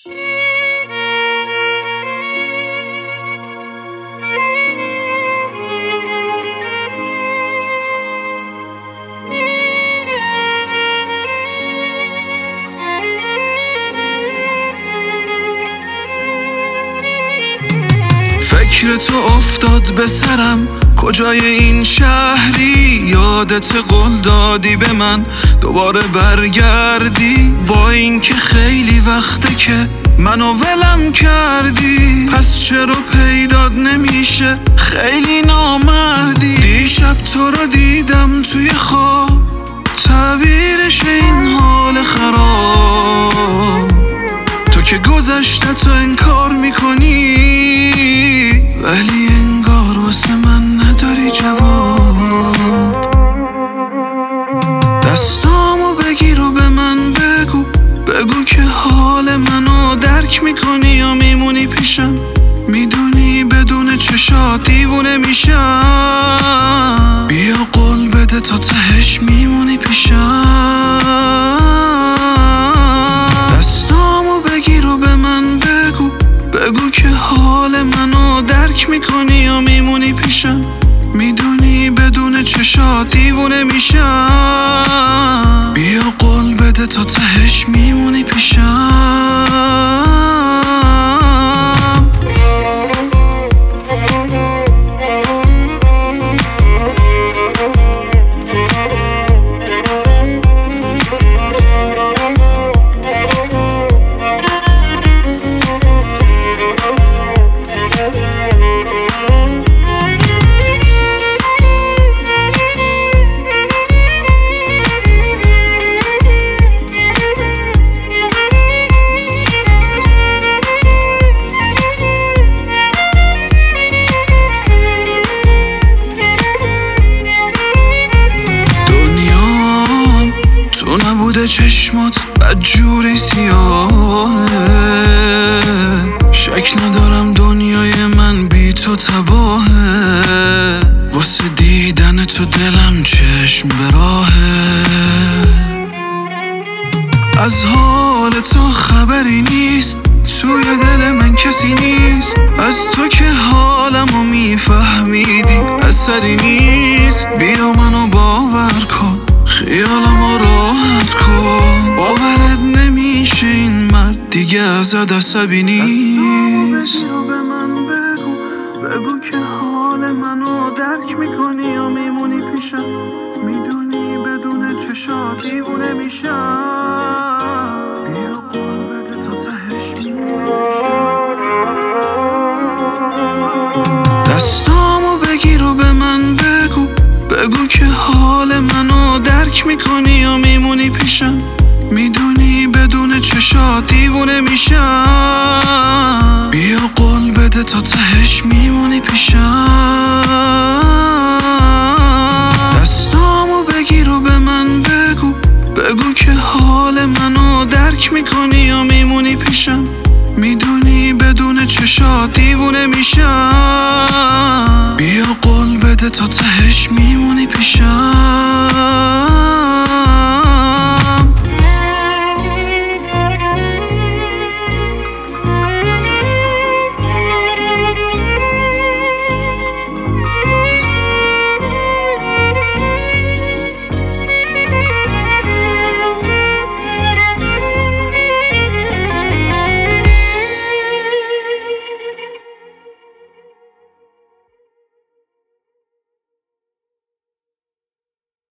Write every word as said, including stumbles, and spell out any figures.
فکر تو افتاد به سرم، کجای این شهری؟ یادت قول دادی به من دوباره برگردی، با اینکه خیلی وقته که منو ولم کردی. پس چرا پیدات نمیشه؟ خیلی نامردی. دیشب تو رو دیدم توی خواب، تعبیرش این حال خراب. تو که گذشته تو انکار میکنی، ولی انگار واسه من نداری جواب. دستامو بگیر و به من بگو، بگو که حال منو درک میکنی یا میمونی پیشم. میدونی بدون چشات دیوونه میشم. بیا قول بده تا تهش میمونی پیشم. دستامو بگیر و به من بگو، بگو که حال منو درک میکنی یا میمونی پیشم. میدونی بدون چشات دیوونه میشم. بیا قول بده تا تهش میمونی پیشم. چشمات بدجوری سیاهه، شک ندارم دنیای من بی تو تباهه. واسه دیدن تو دلم چشم به راهه. از حال تو خبری نیست، توی دل من کسی نیست. از تو که حالمو میفهمیدی اثری نیست. بیا منو باور کن، خیالمو راحت کن. باورت نمیشه این مرد دیگه ازت عصبی نیست. بگو به من بگو، بگو که حال منو درک میکنی یا میمونی پیشم. میدونی بدون چشات دیوونه میشم. بیا قول بده تا تهش میمونی پیشم. دستامو بگیر و به من بگو، بگو که حال منو درک میکنی یا میمونی پیشم. میدونی بدون چشات دیوونه میشم. بیا قول بده تا تهش میمونی پیشم. دستامو بگیر و به من بگو، بگو که حال منو درک میکنی یا میمونی پیشم. میدونی بدون چشات دیوونه میشم. بیا قول بده تا تهش میمونی پیشم.